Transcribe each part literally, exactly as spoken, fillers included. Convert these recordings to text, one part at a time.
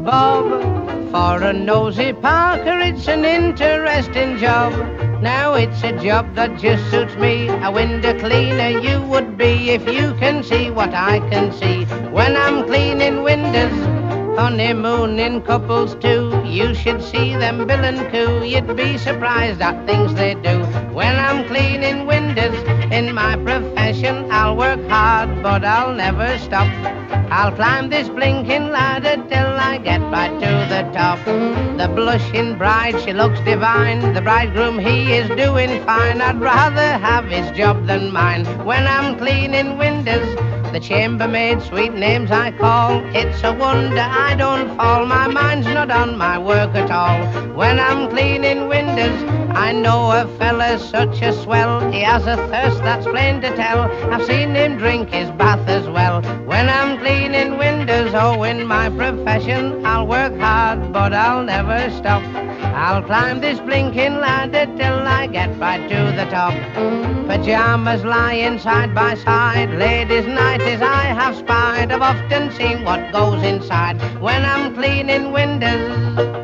bob. For a nosy Parker, it's an interesting job. Now it's a job that just suits me. A window cleaner you would be if you can see what I can see. When I'm cleaning windows, honeymooning couples too, you should see them bill and coo. You'd be surprised at things they do. When I'm cleaning windows in my profession, I'll work hard, but I'll never stop. I'll climb this blinking ladder till I get right to the top. The blushing bride, she looks divine. The bridegroom, he is doing fine. I'd rather have his job than mine. When I'm cleaning windows, the chambermaid, sweet names I call. It's a wonder I don't fall. My mind's not on my work at all. When I'm cleaning windows, I know a fella's such a swell. He has a thirst that's plain to tell. I've seen him drink his bath as well. When I'm cleaning windows, oh, in my profession, I'll work hard, but I'll never stop. I'll climb this blinking ladder till I get right to the top. Pajamas lying side by side, ladies' nighties I have spied. I've often seen what goes inside when I'm cleaning windows.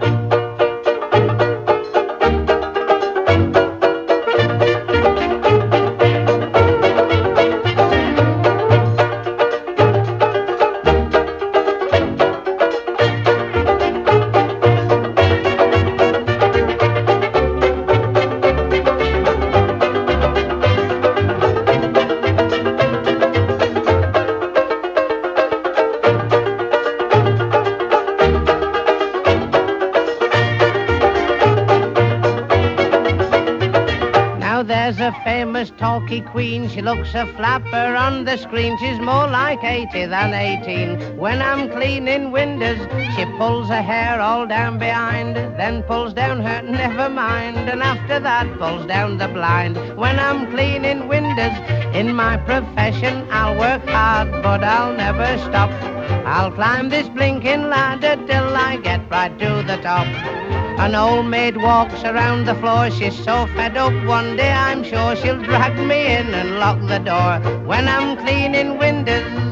There's a famous talky queen. She looks a flapper on the screen. She's more like eighty than eighteen. When I'm cleaning windows, she pulls her hair all down behind, then pulls down her never mind, and after that pulls down the blind. When I'm cleaning windows in my profession, I'll work hard, but I'll never stop. I'll climb this blinking ladder till I get right to the top. An old maid walks around the floor. She's so fed up one day I'm sure she'll drag me in and lock the door. When I'm cleaning windows